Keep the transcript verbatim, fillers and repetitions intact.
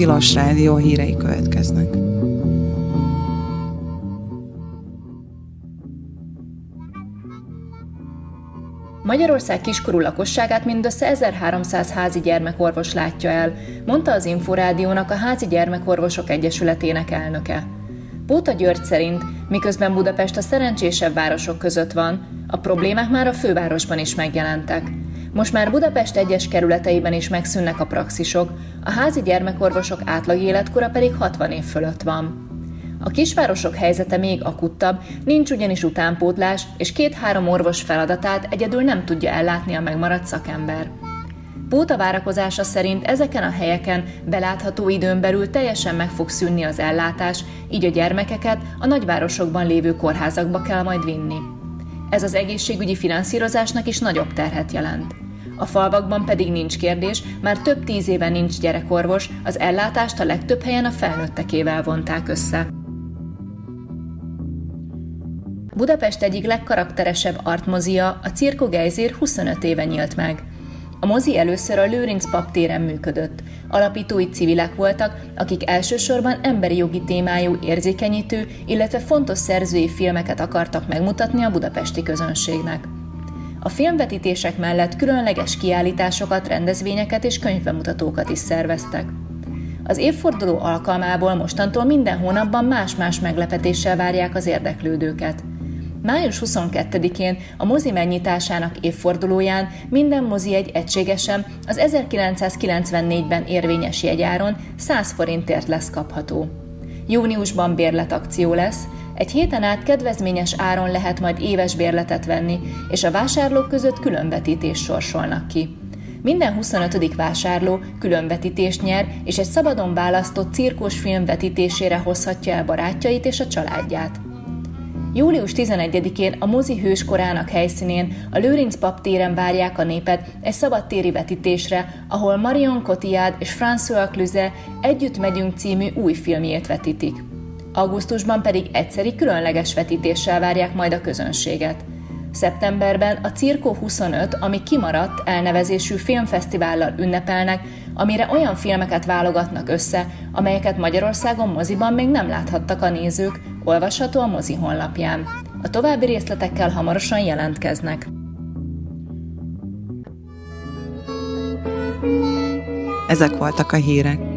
Tilos Rádió hírei következnek. Magyarország kiskorú lakosságát mindössze ezerháromszáz házi gyermekorvos látja el, mondta az Inforádiónak a Házi Gyermekorvosok Egyesületének elnöke. Bóta György szerint, miközben Budapest a szerencsésebb városok között van, a problémák már a fővárosban is megjelentek. Most már Budapest egyes kerületeiben is megszűnnek a praxisok, a házi gyermekorvosok átlag életkora pedig hatvan év fölött van. A kisvárosok helyzete még akuttabb, nincs ugyanis utánpótlás, és két-három orvos feladatát egyedül nem tudja ellátni a megmaradt szakember. Bóta várakozása szerint ezeken a helyeken belátható időn belül teljesen meg fog szűnni az ellátás, így a gyermekeket a nagyvárosokban lévő kórházakba kell majd vinni. Ez az egészségügyi finanszírozásnak is nagyobb terhet jelent. A falvakban pedig nincs kérdés, már több tíz éve nincs gyerekorvos, az ellátást a legtöbb helyen a felnőttekével vonták össze. Budapest egyik legkarakteresebb artmozia, a Circo Gejzér huszonöt éve nyílt meg. A mozi először a Lőrinc pap téren működött. Alapítói civilek voltak, akik elsősorban emberi jogi témájú, érzékenyítő, illetve fontos szerzői filmeket akartak megmutatni a budapesti közönségnek. A filmvetítések mellett különleges kiállításokat, rendezvényeket és könyvbemutatókat is szerveztek. Az évforduló alkalmából mostantól minden hónapban más-más meglepetéssel várják az érdeklődőket. május huszonkettedikén a mozi megnyitásának évfordulóján minden mozijegy egységesen az ezerkilencszázkilencvennégyben érvényes jegyáron száz forintért lesz kapható. Júniusban bérletakció lesz, egy héten át kedvezményes áron lehet majd éves bérletet venni, és a vásárlók között különvetítést sorsolnak ki. Minden huszonötödik vásárló különvetítést nyer, és egy szabadon választott cirkós film vetítésére hozhatja el barátjait és a családját. július tizenegyedikén a mozi hőskorának helyszínén, a Lőrinc pap téren várják a népet egy szabadtéri vetítésre, ahol Marion Cotillard és François Cluzet Együtt megyünk című új filmjét vetítik. Augusztusban pedig egyszeri különleges vetítéssel várják majd a közönséget. Szeptemberben a Circo huszonöt, ami kimaradt elnevezésű filmfesztivállal ünnepelnek, amire olyan filmeket válogatnak össze, amelyeket Magyarországon moziban még nem láthattak a nézők, olvasható a mozi honlapján. A további részletekkel hamarosan jelentkeznek. Ezek voltak a hírek.